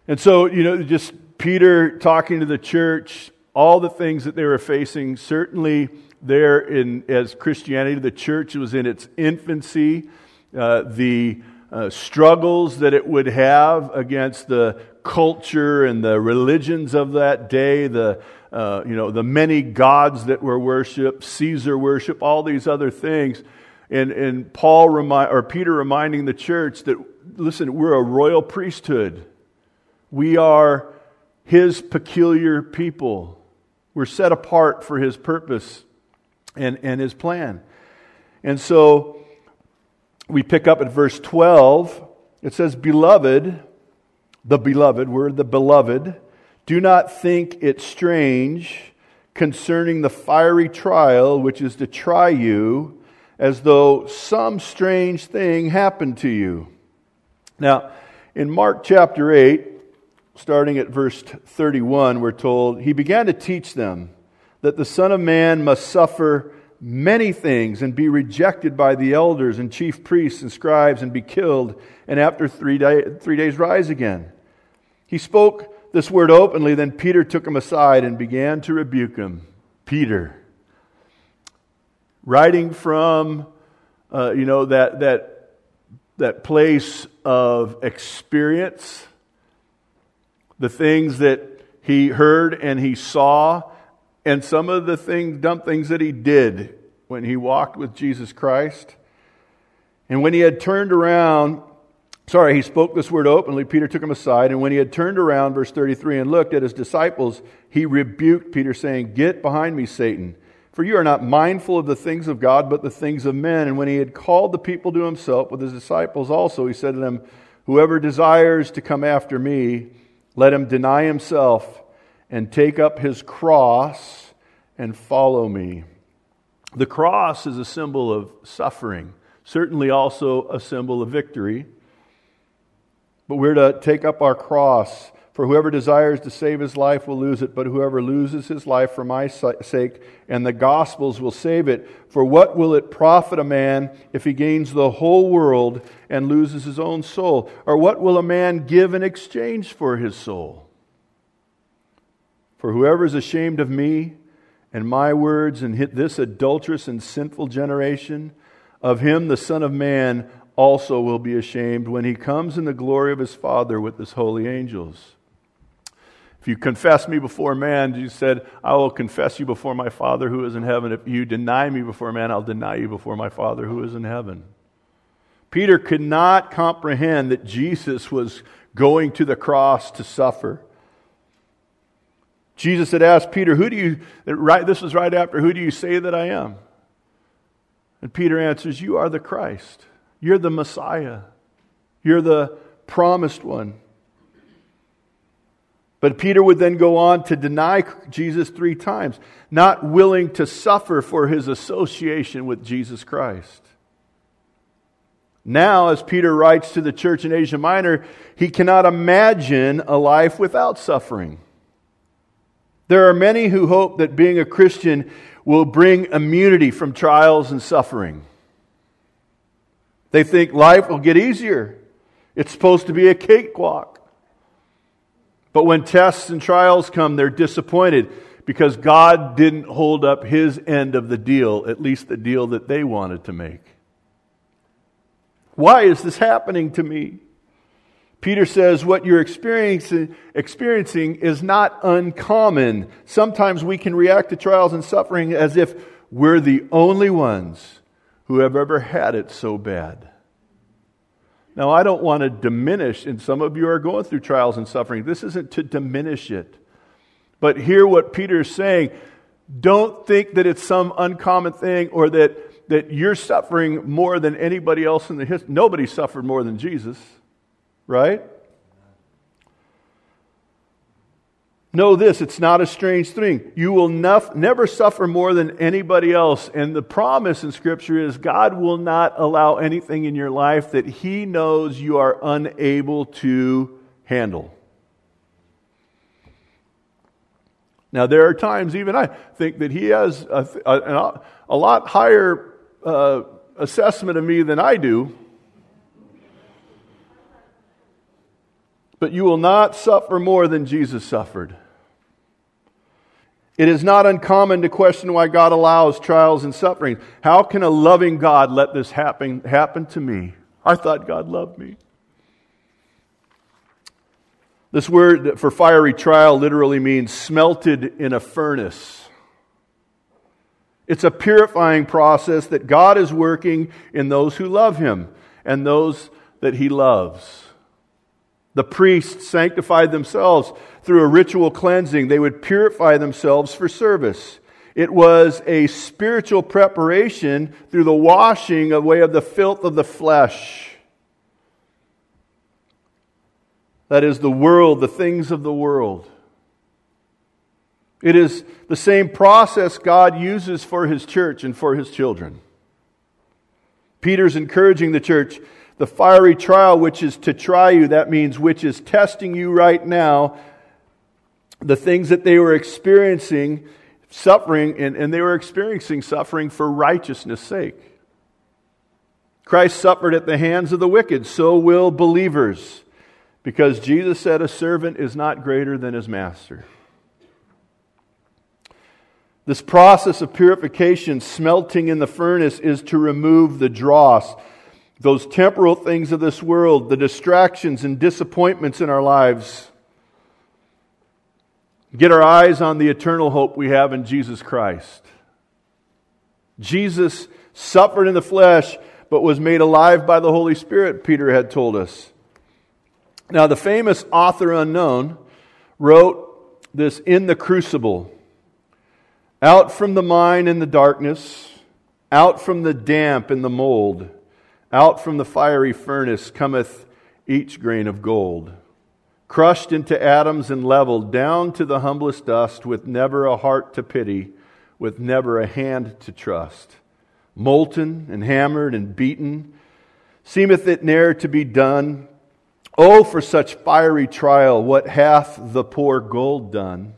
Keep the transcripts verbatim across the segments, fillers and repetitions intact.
And so, you know, just Peter talking to the church, all the things that they were facing, certainly there in as Christianity, the church was in its infancy, uh, the uh, struggles that it would have against the culture and the religions of that day, the uh, you know the many gods that were worshipped, Caesar worship, all these other things, and and Paul remind or Peter reminding the church that listen, we're a royal priesthood, we are His peculiar people, we're set apart for His purpose and and His plan, and so we pick up at verse twelve. It says, "Beloved." The beloved, we're the beloved. Do not think it strange concerning the fiery trial which is to try you, as though some strange thing happened to you. Now, in Mark chapter eight, starting at verse thirty-one, we're told, He began to teach them that the Son of Man must suffer many things and be rejected by the elders and chief priests and scribes and be killed, and after three, day, three days rise again. He spoke this word openly, then Peter took him aside and began to rebuke him. Peter, writing from uh, you know that that that place of experience, the things that he heard and he saw, and some of the things, dumb things that he did when he walked with Jesus Christ. And when he had turned around, sorry, he spoke this word openly, Peter took him aside, and when he had turned around, verse thirty-three, and looked at his disciples, he rebuked Peter, saying, Get behind me, Satan, for you are not mindful of the things of God, but the things of men. And when he had called the people to himself with his disciples also, he said to them, Whoever desires to come after me, let him deny himself and take up his cross and follow me. The cross is a symbol of suffering, certainly also a symbol of victory. But we're to take up our cross. For whoever desires to save his life will lose it, but whoever loses his life for my sake and the gospel's will save it. For what will it profit a man if he gains the whole world and loses his own soul? Or what will a man give in exchange for his soul? For whoever is ashamed of me and my words in this adulterous and sinful generation, of him the Son of Man also will be ashamed when he comes in the glory of his Father with his holy angels. If you confess me before man, Jesus said, I will confess you before my Father who is in heaven. If you deny me before man, I'll deny you before my Father who is in heaven. Peter could not comprehend that Jesus was going to the cross to suffer. Jesus had asked Peter, who do you, right, this was right after, who do you say that I am? And Peter answers, you are the Christ. You're the Messiah. You're the promised one. But Peter would then go on to deny Jesus three times, not willing to suffer for his association with Jesus Christ. Now, as Peter writes to the church in Asia Minor, he cannot imagine a life without suffering. There are many who hope that being a Christian will bring immunity from trials and suffering. They think life will get easier. It's supposed to be a cakewalk. But when tests and trials come, they're disappointed because God didn't hold up His end of the deal, at least the deal that they wanted to make. Why is this happening to me? Peter says what you're experiencing, experiencing is not uncommon. Sometimes we can react to trials and suffering as if we're the only ones who have ever had it so bad. Now, I don't want to diminish, and some of you are going through trials and suffering. This isn't to diminish it. But hear what Peter is saying. Don't think that it's some uncommon thing or that, that you're suffering more than anybody else in the history. Nobody suffered more than Jesus, right? Know this, it's not a strange thing. You will nef- never suffer more than anybody else. And the promise in Scripture is God will not allow anything in your life that He knows you are unable to handle. Now, there are times, even I think that He has a, a, a lot higher uh, assessment of me than I do. but you will not suffer more than Jesus suffered. It is not uncommon to question why God allows trials and suffering. How can a loving God let this happen, happen to me? I thought God loved me. This word for fiery trial literally means smelted in a furnace. It's a purifying process that God is working in those who love Him and those that He loves. The priests sanctified themselves through a ritual cleansing. They would purify themselves for service. It was a spiritual preparation through the washing away of the filth of the flesh. That is the world, the things of the world. It is the same process God uses for His church and for His children. Peter's encouraging the church. The fiery trial, which is to try you, that means which is testing you right now. The things that they were experiencing, suffering, and, and they were experiencing suffering for righteousness' sake. Christ suffered at the hands of the wicked, so will believers. Because Jesus said a servant is not greater than his master. This process of purification, smelting in the furnace, is to remove the dross. Those temporal things of this world, the distractions and disappointments in our lives. Get our eyes on the eternal hope we have in Jesus Christ. Jesus suffered in the flesh, but was made alive by the Holy Spirit, Peter had told us. Now, the famous author unknown wrote this in the crucible. Out from the mine in the darkness, out from the damp in the mold, out from the fiery furnace cometh each grain of gold, crushed into atoms and leveled down to the humblest dust, with never a heart to pity, with never a hand to trust. Molten and hammered and beaten, seemeth it ne'er to be done. Oh, for such fiery trial, what hath the poor gold done?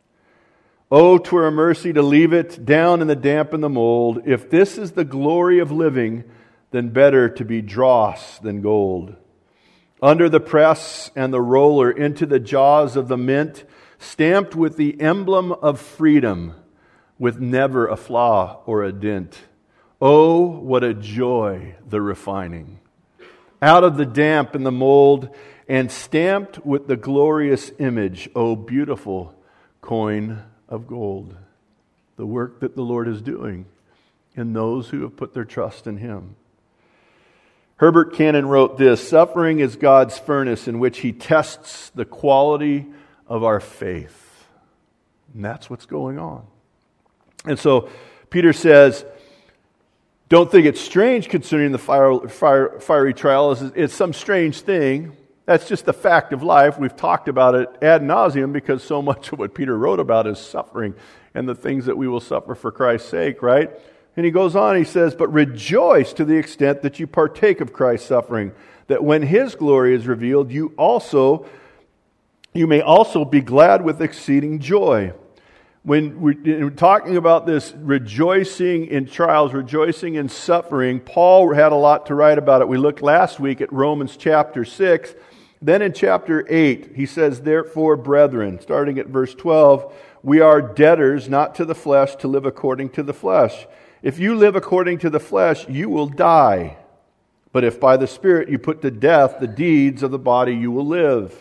Oh, 'twere a mercy to leave it down in the damp and the mold. If this is the glory of living, then better to be dross than gold. Under the press and the roller, into the jaws of the mint, stamped with the emblem of freedom, with never a flaw or a dint. Oh, what a joy the refining! Out of the damp and the mold, and stamped with the glorious image, oh beautiful coin of gold. The work that the Lord is doing in those who have put their trust in Him. Herbert Cannon wrote this: suffering is God's furnace in which He tests the quality of our faith. And that's what's going on. And so Peter says, don't think it's strange concerning the fire, fire, fiery trial. It's, it's some strange thing. That's just the fact of life. We've talked about it ad nauseum because so much of what Peter wrote about is suffering and the things that we will suffer for Christ's sake, right? And he goes on, he says, but rejoice to the extent that you partake of Christ's suffering, that when His glory is revealed, you also, you may also be glad with exceeding joy. When we're talking about this rejoicing in trials, rejoicing in suffering, Paul had a lot to write about it. We looked last week at Romans chapter six. Then in chapter eight, he says, therefore, brethren, starting at verse twelve, we are debtors not to the flesh to live according to the flesh. If you live according to the flesh, you will die. But if by the Spirit you put to death the deeds of the body, you will live.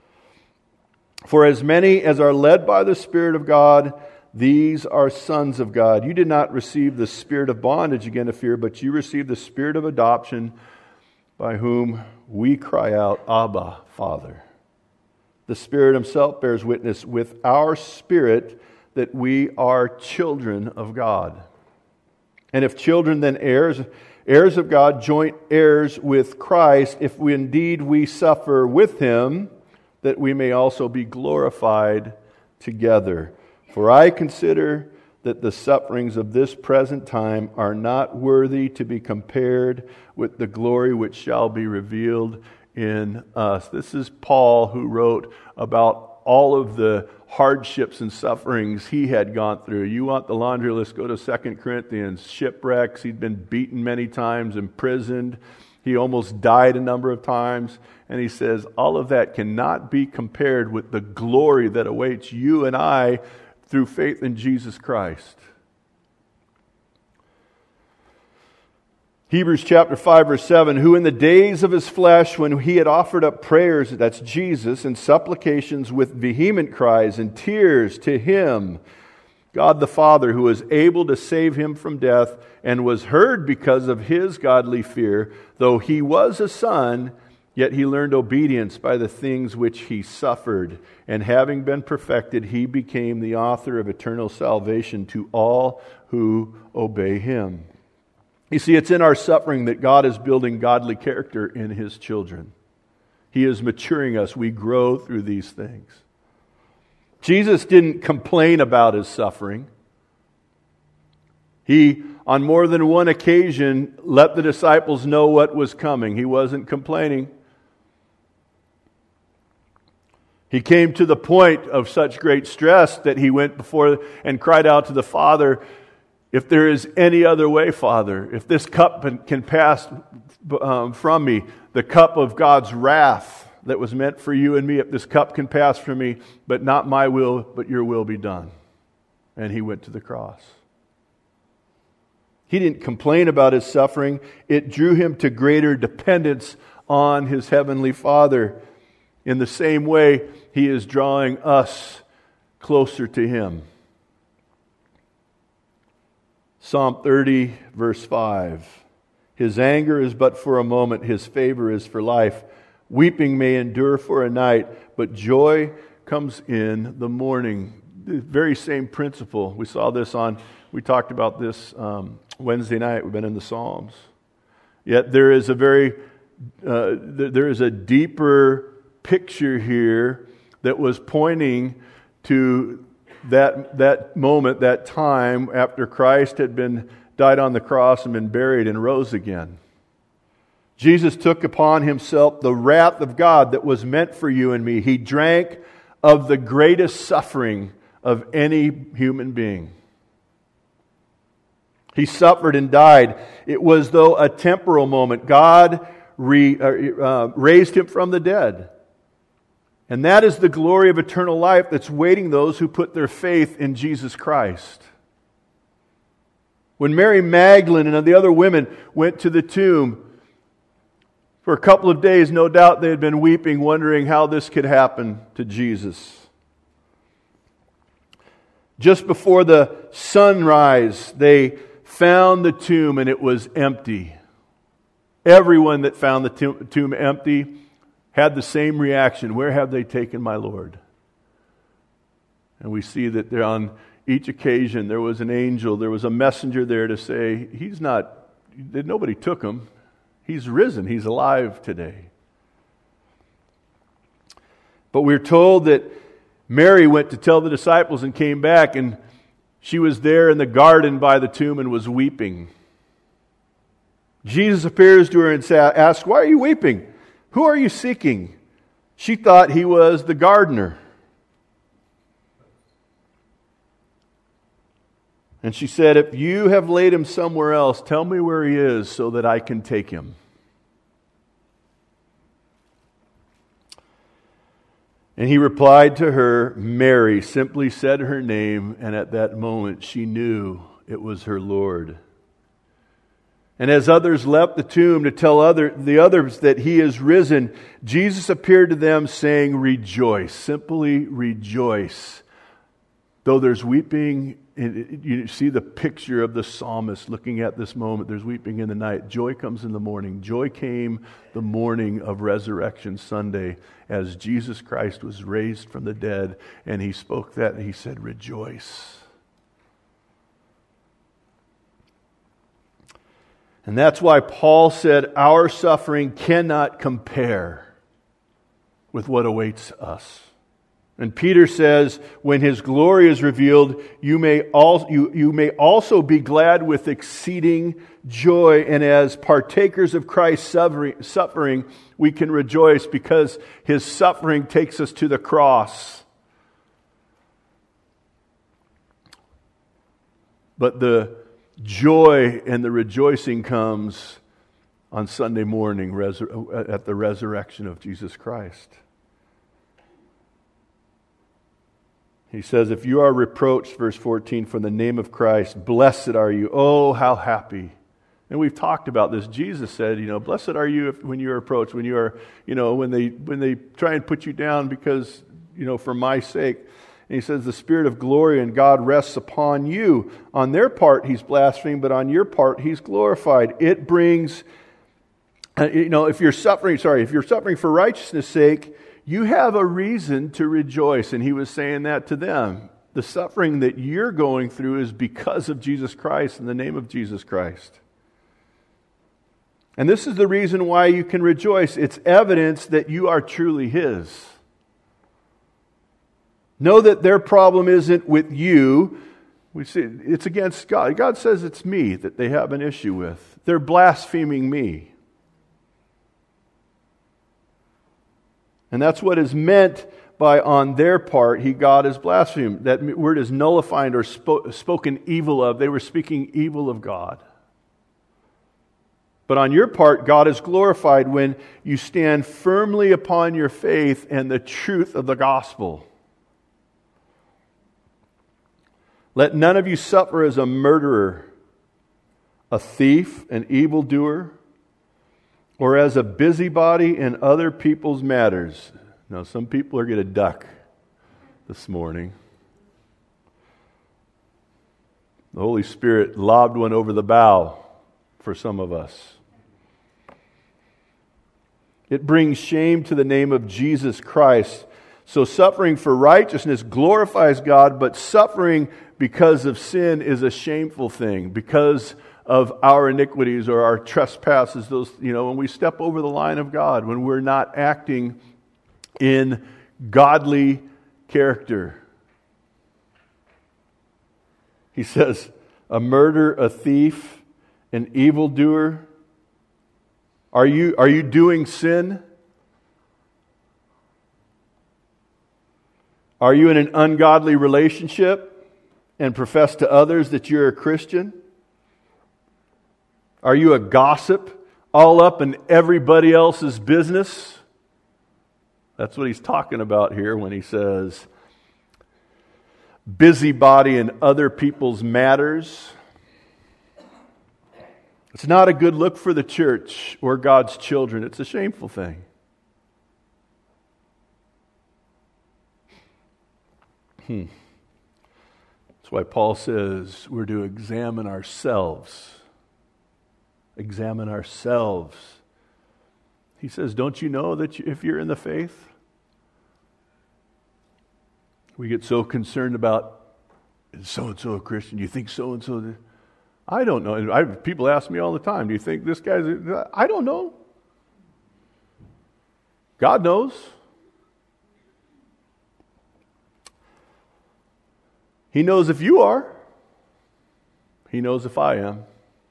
For as many as are led by the Spirit of God, these are sons of God. You did not receive the spirit of bondage again to fear, but you received the Spirit of adoption, by whom we cry out, Abba, Father. The Spirit Himself bears witness with our spirit that we are children of God. And if children, then heirs, heirs of God, joint heirs with Christ, if we indeed we suffer with Him, that we may also be glorified together. For I consider that the sufferings of this present time are not worthy to be compared with the glory which shall be revealed in us. This is Paul who wrote about all of the hardships and sufferings he had gone through. You want the laundry list, go to Second Corinthians. Shipwrecks, he'd been beaten many times, imprisoned, He almost died a number of times. And he says, all of that cannot be compared with the glory that awaits you and I through faith in Jesus Christ. Hebrews chapter five, verse seven, who in the days of his flesh, when he had offered up prayers, that's Jesus, and supplications with vehement cries and tears to him, God the Father, who was able to save him from death, and was heard because of his godly fear, though he was a son, yet he learned obedience by the things which he suffered. And having been perfected, he became the author of eternal salvation to all who obey him. You see, it's in our suffering that God is building godly character in his children. He is maturing us. We grow through these things. Jesus didn't complain about his suffering. He, on more than one occasion, let the disciples know what was coming. He wasn't complaining. He came to the point of such great stress that he went before and cried out to the Father, if there is any other way, Father, if this cup can pass um, from me, the cup of God's wrath that was meant for you and me, if this cup can pass from me, but not my will, but your will be done. And he went to the cross. He didn't complain about his suffering. It drew him to greater dependence on his heavenly Father. In the same way, he is drawing us closer to him. Psalm thirty, verse five. His anger is but for a moment, his favor is for life. Weeping may endure for a night, but joy comes in the morning. The very same principle. We saw this on, we talked about this um, Wednesday night. We've been in the Psalms. Yet there is a very, uh, there is a deeper picture here that was pointing to that that moment, that time after Christ had been died on the cross and been buried and rose again. Jesus took upon himself the wrath of God that was meant for you and me. He drank of the greatest suffering of any human being. He suffered and died. It was, though, a temporal moment. God re, uh, raised him from the dead. And that is the glory of eternal life that's waiting those who put their faith in Jesus Christ. When Mary Magdalene and the other women went to the tomb, for a couple of days, no doubt they had been weeping, wondering how this could happen to Jesus. Just before the sunrise, they found the tomb and it was empty. Everyone that found the tomb empty had the same reaction. Where have they taken my Lord? And we see that there on each occasion there was an angel, there was a messenger there to say, he's not, nobody took him. He's risen. He's alive today. But we're told that Mary went to tell the disciples and came back, and she was there in the garden by the tomb and was weeping. Jesus appears to her and asks, why are you weeping? Who are you seeking? She thought he was the gardener. And she said, if you have laid him somewhere else, tell me where he is so that I can take him. And he replied to her, Mary, simply said her name, and at that moment she knew it was her Lord. And as others left the tomb to tell other, the others that he is risen, Jesus appeared to them saying, rejoice, simply rejoice. Though there's weeping, you see the picture of the psalmist looking at this moment. There's weeping in the night. Joy comes in the morning. Joy came the morning of Resurrection Sunday as Jesus Christ was raised from the dead. And he spoke that and he said, rejoice. And that's why Paul said our suffering cannot compare with what awaits us. And Peter says, when his glory is revealed, you may, al- you, you may also be glad with exceeding joy. And as partakers of Christ's suffering, suffering, we can rejoice because his suffering takes us to the cross. But the joy and the rejoicing comes on Sunday morning resur- at the resurrection of Jesus Christ. He says, if you are reproached, verse fourteen, for the name of Christ, blessed are you. Oh, how happy. And we've talked about this. Jesus said, you know, blessed are you if, when you are approached, when you are, you know, when they when they try and put you down because, you know, for my sake. And he says, the Spirit of glory and God rests upon you. On their part, he's blasphemed, but on your part, he's glorified. It brings, uh, you know, if you're suffering, sorry, if you're suffering for righteousness' sake, you have a reason to rejoice. And he was saying that to them. The suffering that you're going through is because of Jesus Christ, in the name of Jesus Christ. And this is the reason why you can rejoice. It's evidence that you are truly his. Know that their problem isn't with you. We see it's against God. God says it's me that they have an issue with. They're blaspheming me. And that's what is meant by on their part, he, God, is blasphemed. That word is nullified or spo- spoken evil of. They were speaking evil of God. But on your part, God is glorified when you stand firmly upon your faith and the truth of the gospel. Let none of you suffer as a murderer, a thief, an evildoer, or as a busybody in other people's matters. Now, some people are going to duck this morning. The Holy Spirit lobbed one over the bow for some of us. It brings shame to the name of Jesus Christ. So suffering for righteousness glorifies God, but suffering because of sin is a shameful thing, because of our iniquities or our trespasses. Those, you know, when we step over the line of God, when we're not acting in godly character. He says, a murderer, a thief, an evildoer. Are you, are you doing sin? Are you in an ungodly relationship and profess to others that you're a Christian? Are you a gossip, all up in everybody else's business? That's what he's talking about here when he says, busybody in other people's matters. It's not a good look for the church or God's children. It's a shameful thing. Hmm. That's why Paul says we're to examine ourselves. Examine ourselves. He says, don't you know that you, if you're in the faith? We get so concerned about, is so-and-so a Christian? Do you think so-and-so? I don't know. I, people ask me all the time, do you think this guy's... A, I don't know. God knows. He knows if you are. He knows if I am.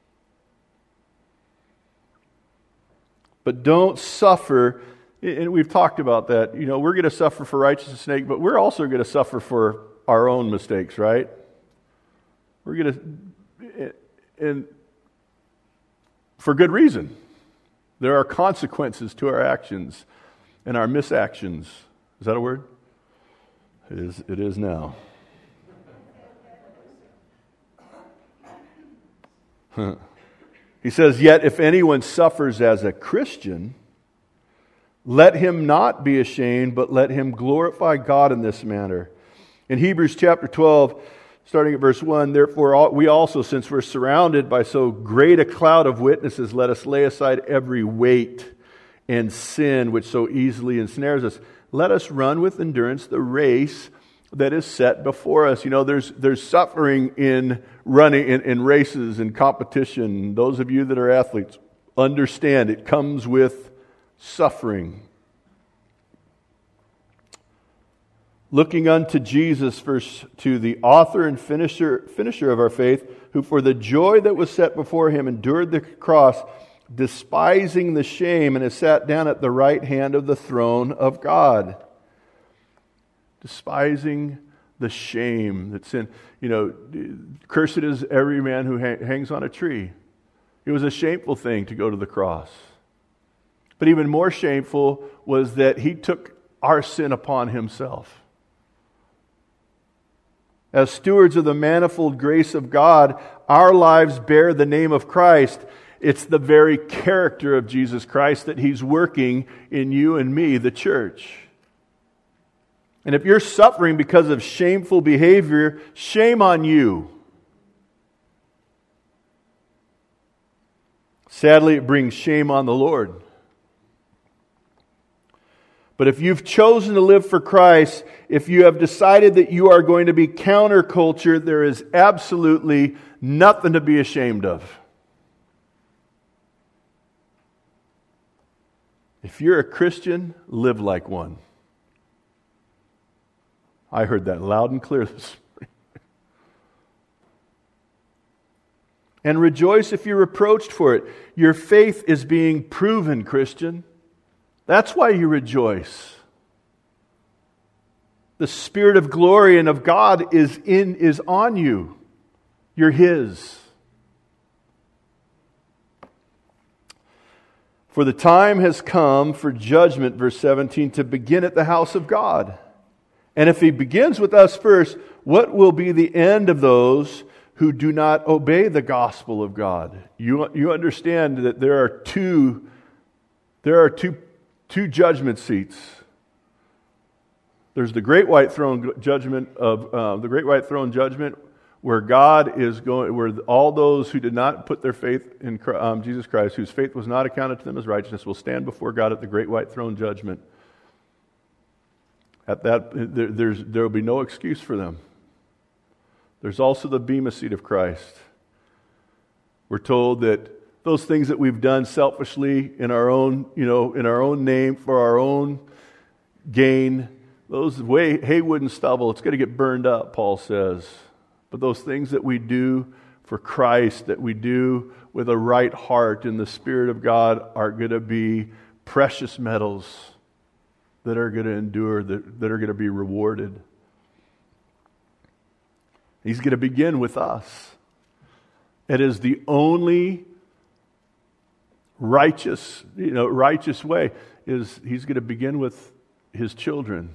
But don't suffer, and we've talked about that. You know, we're going to suffer for righteousness' sake, but we're also going to suffer for our own mistakes, right? We're going to, and for good reason. There are consequences to our actions and our misactions. Is that a word? It is, it is now. Huh. He says, yet if anyone suffers as a Christian, let him not be ashamed, but let him glorify God in this manner. In Hebrews chapter twelve, starting at verse one, therefore we also, since we're surrounded by so great a cloud of witnesses, let us lay aside every weight and sin which so easily ensnares us. Let us run with endurance the race that is set before us. You know, there's there's suffering in running, in, in races and competition. Those of you that are athletes understand it comes with suffering. Looking unto Jesus, verse two, the author and finisher, finisher of our faith, who for the joy that was set before him endured the cross, despising the shame, and has sat down at the right hand of the throne of God. Despising the shame that's in, you know, cursed is every man who ha- hangs on a tree. It was a shameful thing to go to the cross. But even more shameful was that he took our sin upon himself. As stewards of the manifold grace of God, our lives bear the name of Christ. It's the very character of Jesus Christ that he's working in you and me, the church. And if you're suffering because of shameful behavior, shame on you. Sadly, it brings shame on the Lord. But if you've chosen to live for Christ, if you have decided that you are going to be counterculture, there is absolutely nothing to be ashamed of. If you're a Christian, live like one. I heard that loud and clear this morning. And rejoice if you're reproached for it. Your faith is being proven, Christian. That's why you rejoice. The Spirit of glory and of God is in is on you. You're His. For the time has come for judgment, verse seventeen, to begin at the house of God. And if He begins with us first, what will be the end of those who do not obey the gospel of God? You, you understand that there are two, there are two, two judgment seats. There's the great white throne judgment of uh, the great white throne judgment, where God is going, where all those who did not put their faith in um, Jesus Christ, whose faith was not accounted to them as righteousness, will stand before God at the great white throne judgment. At that, there, there's there will be no excuse for them. There's also the bema seat of Christ. We're told that those things that we've done selfishly in our own, you know, in our own name for our own gain, those way hay, wood, and stubble, it's going to get burned up, Paul says. But those things that we do for Christ, that we do with a right heart in the Spirit of God, are going to be precious metals that are going to endure, that, that are going to be rewarded. He's going to begin with us. It is the only righteous, you know, righteous way. Is He's going to begin with His children.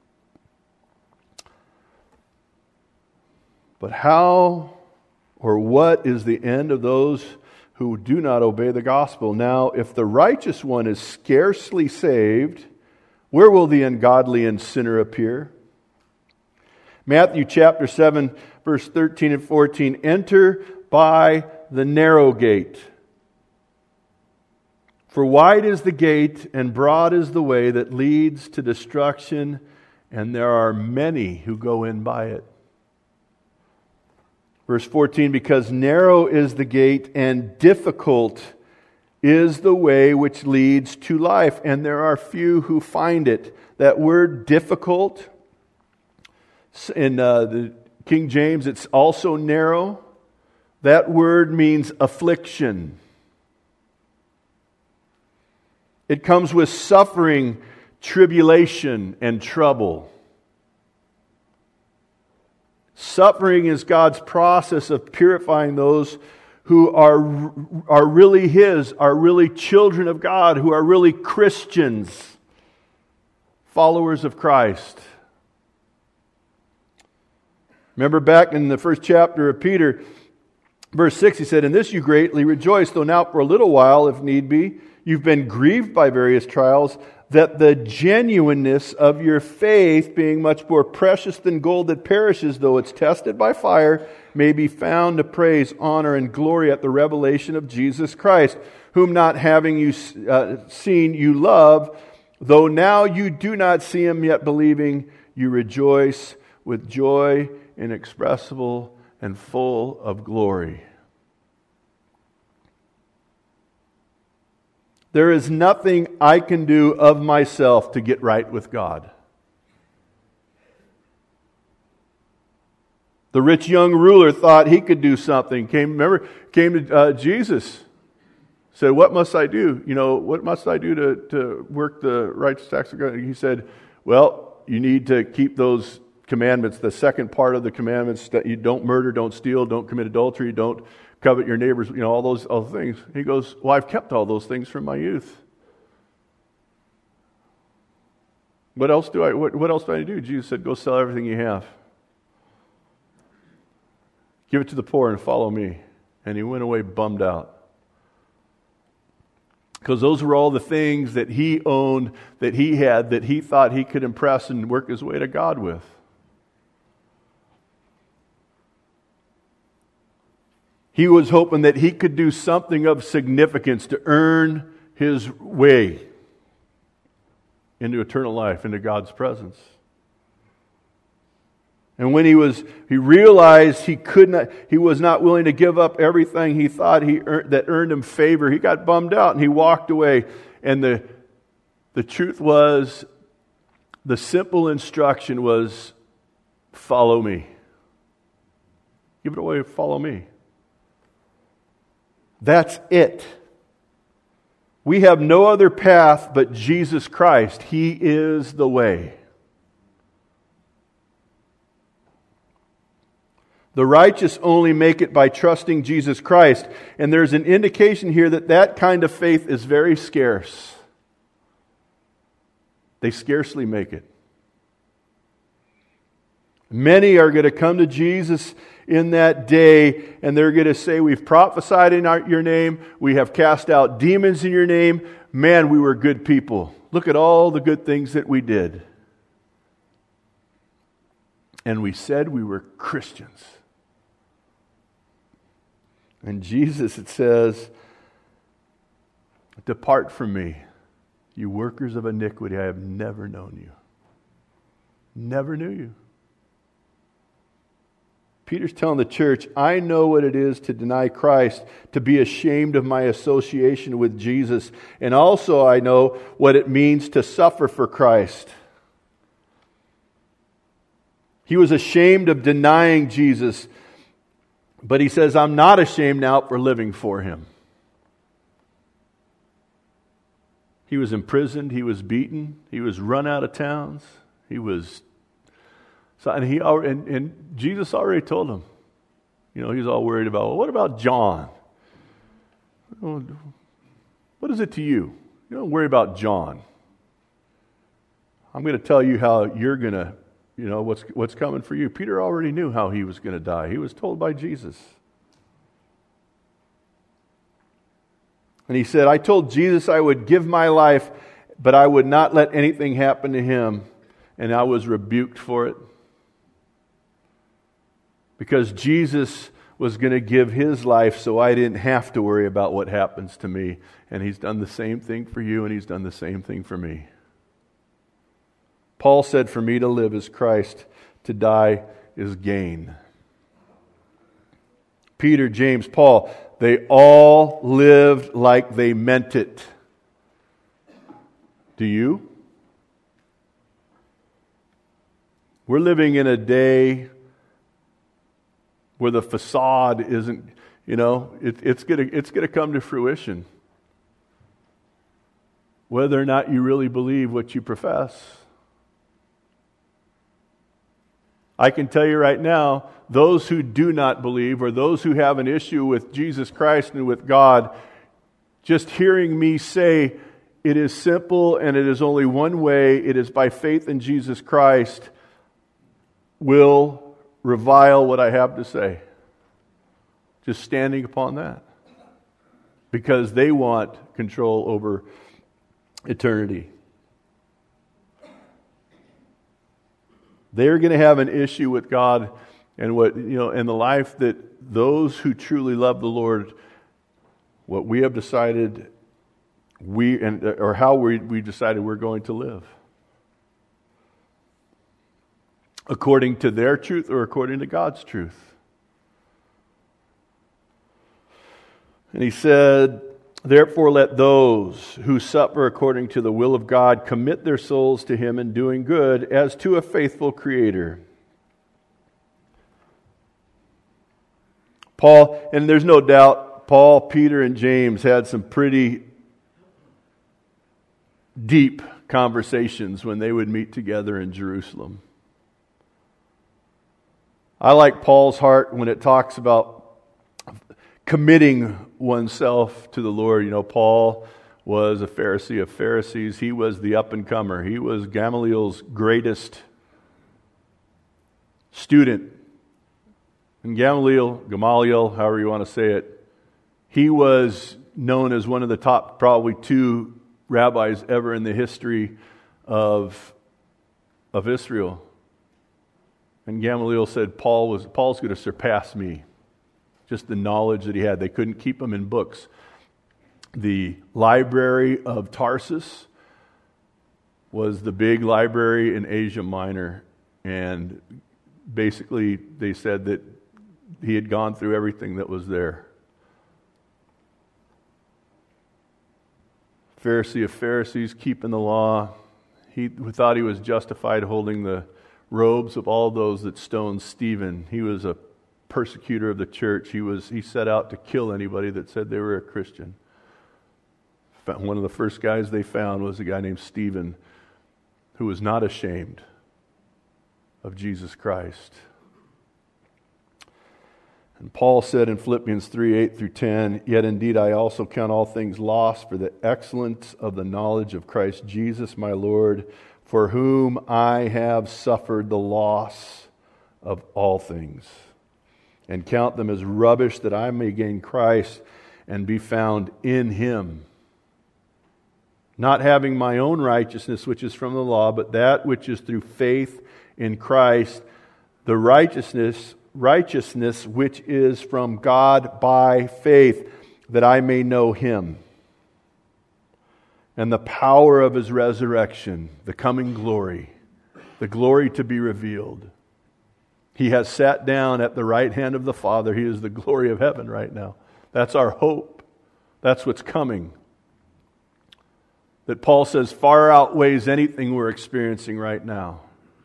But how or what is the end of those who do not obey the gospel? Now, if the righteous one is scarcely saved, where will the ungodly and sinner appear? Matthew chapter seven, verse thirteen and fourteen. Enter by the narrow gate. For wide is the gate and broad is the way that leads to destruction, and there are many who go in by it. Verse fourteen, because narrow is the gate and difficult is the way which leads to life, and there are few who find it. That word difficult, in uh, the King James, it's also narrow. That word means affliction. It comes with suffering, tribulation, and trouble. Suffering is God's process of purifying those who are, are really His, are really children of God, who are really Christians, followers of Christ. Remember back in the first chapter of Peter, verse six, he said, "In this you greatly rejoice, though now for a little while, if need be, you've been grieved by various trials, that the genuineness of your faith, being much more precious than gold that perishes, though it's tested by fire, may be found to praise, honor, and glory at the revelation of Jesus Christ, whom not having you uh, seen you love, though now you do not see Him, yet believing you rejoice with joy inexpressible and full of glory." There is nothing I can do of myself to get right with God. The rich young ruler thought he could do something. Came, remember, came to uh, Jesus. Said, "What must I do? You know, what must I do to, to work the righteous acts of God?" He said, "Well, you need to keep those commandments. The second part of the commandments, that you don't murder, don't steal, don't commit adultery, don't covet your neighbors, you know, all those all the things. He goes, well, I've kept all those things from my youth. What else do I, what, what else do I do? Jesus said, go sell everything you have. Give it to the poor and follow me. And he went away bummed out. Because those were all the things that he owned, that he had, that he thought he could impress and work his way to God with. He was hoping that he could do something of significance to earn his way into eternal life, into God's presence. And when he was, he realized he could not, he was not willing to give up everything he thought he earned, that earned him favor. He got bummed out and he walked away. And the the truth was, the simple instruction was, follow me. Give it away, follow me. That's it. We have no other path but Jesus Christ. He is the way. The righteous only make it by trusting Jesus Christ. And there's an indication here that that kind of faith is very scarce. They scarcely make it. Many are going to come to Jesus in that day, and they're going to say, we've prophesied in our, your name, we have cast out demons in your name. Man, we were good people. Look at all the good things that we did. And we said we were Christians. And Jesus, it says, depart from me, you workers of iniquity. I have never known you. Never knew you. Peter's telling the church, I know what it is to deny Christ, to be ashamed of my association with Jesus. And also I know what it means to suffer for Christ. He was ashamed of denying Jesus, but he says, I'm not ashamed now for living for Him. He was imprisoned, he was beaten, he was run out of towns, he was... So, and, he, and, and Jesus already told him, you know, he's all worried about, well, what about John? What is it to you? You don't worry about John. I'm going to tell you how you're going to, you know, what's what's coming for you. Peter already knew how he was going to die. He was told by Jesus. And he said, I told Jesus I would give my life, but I would not let anything happen to him. And I was rebuked for it. Because Jesus was going to give His life so I didn't have to worry about what happens to me. And He's done the same thing for you, and He's done the same thing for me. Paul said, for me to live is Christ, to die is gain. Peter, James, Paul, they all lived like they meant it. Do you? We're living in a day where the facade isn't, you know, it, it's going to it's going to come to fruition. Whether or not you really believe what you profess. I can tell you right now, those who do not believe, or those who have an issue with Jesus Christ and with God, just hearing me say it is simple and it is only one way, it is by faith in Jesus Christ, will revile what I have to say. Just standing upon that. Because they want control over eternity. They're going to have an issue with God and what, you know, and the life that those who truly love the Lord, what we have decided we and or how we we decided we're going to live. According to their truth or according to God's truth. And he said, therefore let those who suffer according to the will of God commit their souls to Him in doing good as to a faithful Creator. Paul, and there's no doubt, Paul, Peter, and James had some pretty deep conversations when they would meet together in Jerusalem. I like Paul's heart when it talks about committing oneself to the Lord. You know, Paul was a Pharisee of Pharisees. He was the up-and-comer. He was Gamaliel's greatest student. And Gamaliel, Gamaliel, however you want to say it, he was known as one of the top, probably two rabbis ever in the history of, of Israel. And Gamaliel said, Paul was Paul's going to surpass me. Just the knowledge that he had. They couldn't keep him in books. The library of Tarsus was the big library in Asia Minor. And basically they said that he had gone through everything that was there. Pharisee of Pharisees, keeping the law. He thought he was justified holding the robes of all those that stoned Stephen. He was a persecutor of the church. He was he set out to kill anybody that said they were a Christian. One of the first guys they found was a guy named Stephen, who was not ashamed of Jesus Christ. And Paul said in Philippians three, eight through ten, "Yet indeed I also count all things lost for the excellence of the knowledge of Christ Jesus my Lord, for whom I have suffered the loss of all things, and count them as rubbish, that I may gain Christ and be found in Him, not having my own righteousness which is from the law, but that which is through faith in Christ, the righteousness righteousness which is from God by faith, that I may know Him and the power of His resurrection, the coming glory, the glory to be revealed. He has sat down at the right hand of the Father. He is the glory of heaven right now. That's our hope. That's what's coming. That Paul says far outweighs anything we're experiencing right now.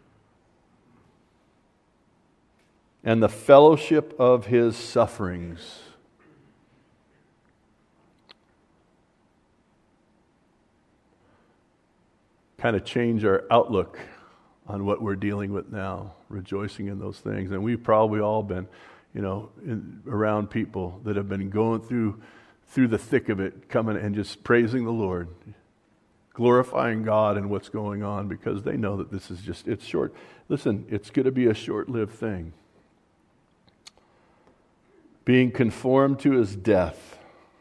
And the fellowship of His sufferings. Kind of change our outlook on what we're dealing with now, rejoicing in those things. And we've probably all been, you know, in, around people that have been going through through the thick of it, coming and just praising the Lord, glorifying God in what's going on, because they know that this is just, it's short. Listen, it's going to be a short-lived thing. Being conformed to His death.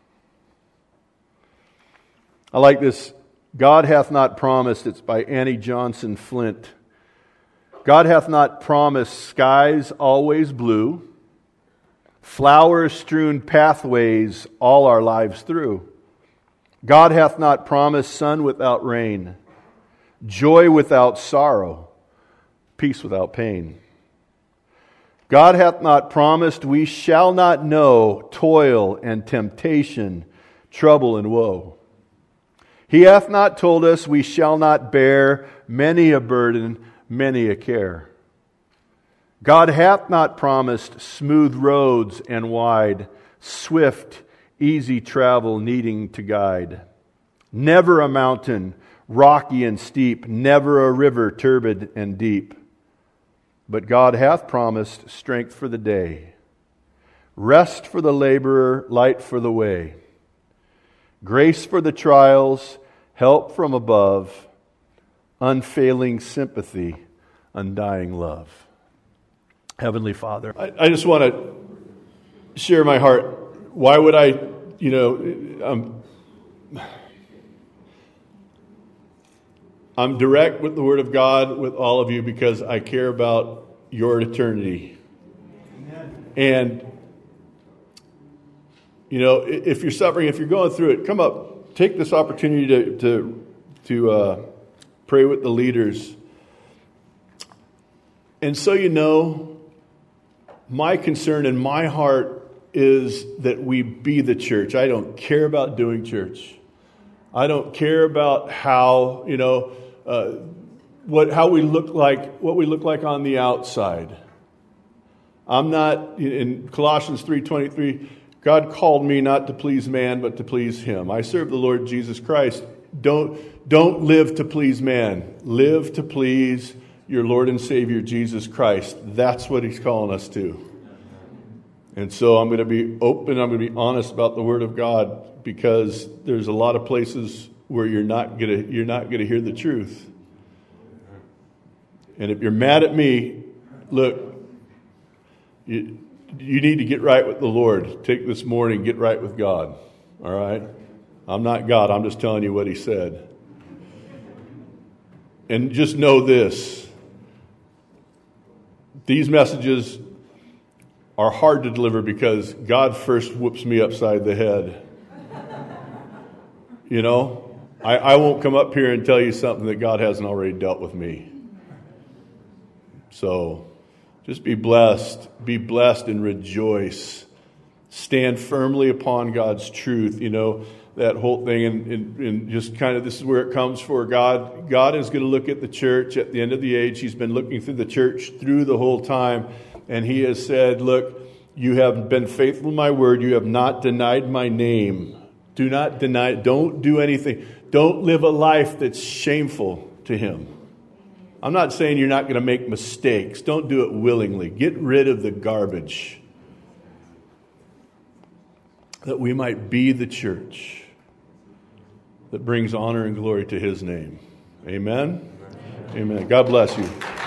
I like this. God hath not promised, it's by Annie Johnson Flint. God hath not promised skies always blue, flower-strewn pathways all our lives through. God hath not promised sun without rain, joy without sorrow, peace without pain. God hath not promised we shall not know toil and temptation, trouble and woe. He hath not told us we shall not bear many a burden, many a care. God hath not promised smooth roads and wide, swift, easy travel needing to guide. Never a mountain, rocky and steep, never a river turbid and deep. But God hath promised strength for the day, rest for the laborer, light for the way, grace for the trials, help from above, unfailing sympathy, undying love. Heavenly Father, I, I just want to share my heart. Why would I, you know, um, I'm direct with the Word of God with all of you because I care about your eternity. Amen. And, you know, if you're suffering, if you're going through it, come up. Take this opportunity to to, to uh, pray with the leaders. And so you know, my concern and my heart is that we be the church. I don't care about doing church. I don't care about how, you know, Uh, what how we look like, what we look like on the outside. I'm not, in Colossians three twenty-three, God called me not to please man, but to please Him. I serve the Lord Jesus Christ. Don't, don't live to please man. Live to please your Lord and Savior, Jesus Christ. That's what He's calling us to. And so I'm going to be open, I'm going to be honest about the Word of God, because there's a lot of places where you're not going to, you're not going to hear the truth. And if you're mad at me, look, you, you need to get right with the Lord. Take this morning, get right with God. All right? I'm not God. I'm just telling you what He said. And just know this. These messages are hard to deliver because God first whoops me upside the head. You know? I, I won't come up here and tell you something that God hasn't already dealt with me. So, just be blessed. Be blessed and rejoice. Stand firmly upon God's truth. You know, that whole thing, and, and, and just kind of this is where it comes for God. God is going to look at the church at the end of the age. He's been looking through the church through the whole time. And He has said, look, you have been faithful to my word. You have not denied my name. Do not deny it. Don't do anything. Don't live a life that's shameful to Him. I'm not saying you're not going to make mistakes. Don't do it willingly. Get rid of the garbage, that we might be the church that brings honor and glory to His name. Amen? Amen. God bless you.